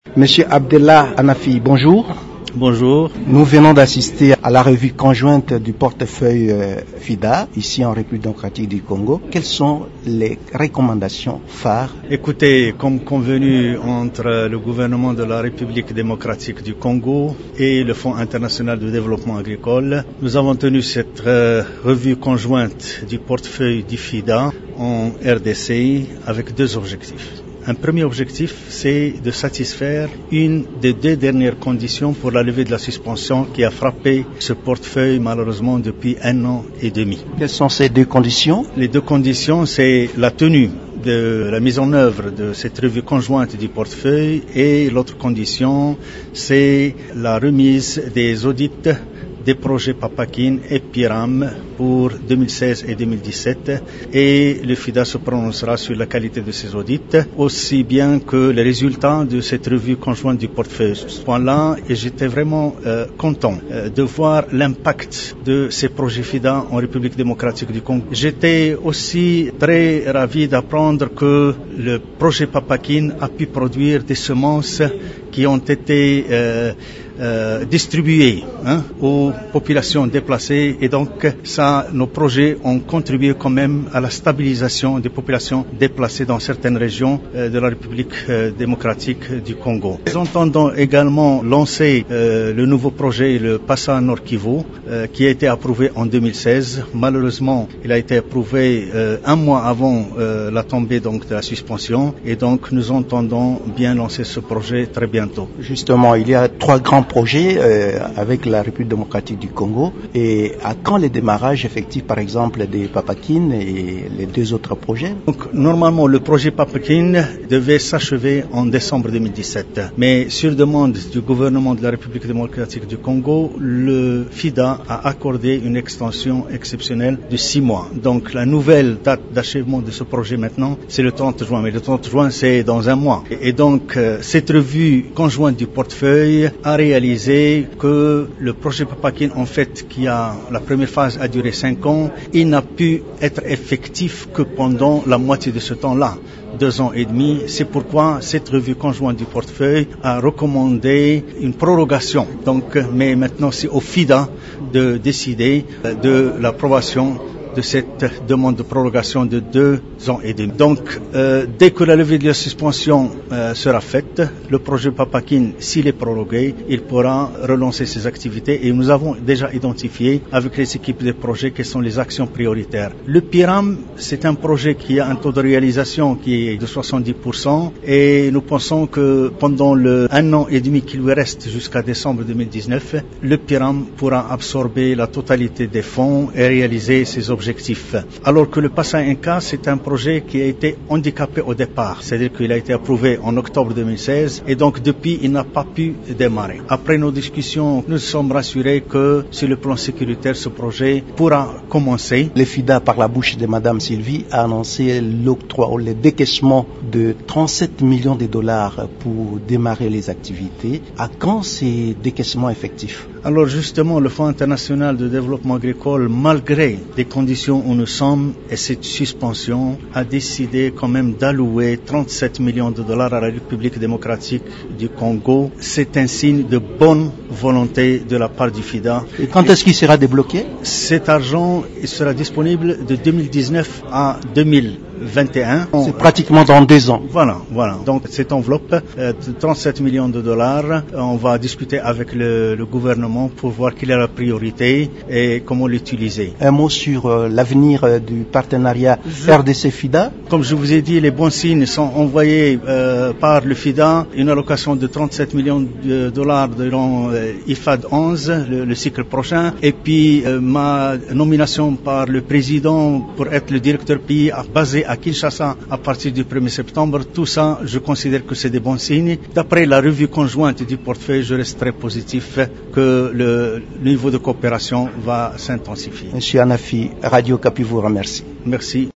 Monsieur Abdellah Anafi, bonjour. Bonjour. Nous venons d'assister à la revue conjointe du portefeuille FIDA, ici en République démocratique du Congo. Quelles sont les recommandations phares? Écoutez, comme convenu entre le gouvernement de la République démocratique du Congo et le Fonds international de développement agricole, nous avons tenu cette revue conjointe du portefeuille du FIDA en RDC avec deux objectifs. Un premier objectif, c'est de satisfaire une des deux dernières conditions pour la levée de la suspension qui a frappé ce portefeuille malheureusement depuis 1 an et demi. Quelles sont ces deux conditions? Les deux conditions, c'est la tenue de la mise en œuvre de cette revue conjointe du portefeuille et l'autre condition, c'est la remise des audits des projets Papakin et Piram pour 2016 et 2017 et le FIDA se prononcera sur la qualité de ces audits aussi bien que les résultats de cette revue conjointe du portefeuille. Ce point-là, et j'étais vraiment content de voir l'impact de ces projets FIDA en République démocratique du Congo. J'étais aussi très ravi d'apprendre que le projet Papakin a pu produire des semences qui ont été distribuées aux populations déplacées et donc nos projets ont contribué quand même à la stabilisation des populations déplacées dans certaines régions de la République démocratique du Congo. Nous entendons également lancer le nouveau projet, le Passa Nord Kivu, qui a été approuvé en 2016. Malheureusement, il a été approuvé 1 mois avant la tombée donc de la suspension et donc nous entendons bien lancer ce projet très bientôt. Justement, il y a 3 grands projets avec la République démocratique du Congo. Et à quand le démarrage effectif, par exemple, des Papakin et les 2 autres projets? Donc, normalement, le projet Papakin devait s'achever en décembre 2017. Mais sur demande du gouvernement de la République démocratique du Congo, le FIDA a accordé une extension exceptionnelle de 6 mois. Donc, la nouvelle date d'achèvement de ce projet maintenant, c'est le 30 juin. Mais le 30 juin, c'est dans 1 mois. Et donc, cette revue conjointe du portefeuille a réalisé que le projet Papakin, en fait, la première phase a duré 5 ans, il n'a pu être effectif que pendant la moitié de ce temps-là, 2 ans et demi. C'est pourquoi cette revue conjointe du portefeuille a recommandé une prorogation. Donc, mais maintenant, c'est au FIDA de décider de l'approbation de cette demande de prorogation de 2 ans et demi. Donc, dès que la levée de la suspension sera faite, le projet Papakin, s'il est prorogué, il pourra relancer ses activités et nous avons déjà identifié avec les équipes de projet quelles sont les actions prioritaires. Le Piram, c'est un projet qui a un taux de réalisation qui est de 70% et nous pensons que pendant le 1 an et demi qui lui reste jusqu'à décembre 2019, le Piram pourra absorber la totalité des fonds et réaliser ses objectifs. Alors que le Passa Inca, c'est un projet qui a été handicapé au départ, c'est-à-dire qu'il a été approuvé en octobre 2016 et donc depuis il n'a pas pu démarrer. Après nos discussions, nous sommes rassurés que sur le plan sécuritaire, ce projet pourra commencer. Le FIDA, par la bouche de Madame Sylvie, a annoncé l'octroi ou le décaissement de 37 millions de dollars pour démarrer les activités. À quand ces décaissements effectifs? Alors justement, le Fonds international de développement agricole, malgré les conditions où nous sommes et cette suspension, a décidé quand même d'allouer 37 millions de dollars à la République démocratique du Congo. C'est un signe de bonne volonté de la part du FIDA. Et quand est-ce qu'il sera débloqué? Cet argent sera disponible de 2019 à 2021. C'est pratiquement dans 2 ans. Voilà. Donc cette enveloppe, 37 millions de dollars, on va discuter avec le gouvernement pour voir quelle est la priorité et comment l'utiliser. Un mot sur l'avenir du partenariat RDC-FIDA. Comme je vous ai dit, les bons signes sont envoyés par le FIDA, une allocation de 37 millions de dollars durant IFAD 11, le cycle prochain, et puis ma nomination par le président pour être le directeur pays basé à Kinshasa à partir du 1er septembre. Tout ça, je considère que c'est des bons signes. D'après la revue conjointe du portefeuille, je reste très positif que le niveau de coopération va s'intensifier. Monsieur Anafi, Radio Okapi vous remercie. Merci.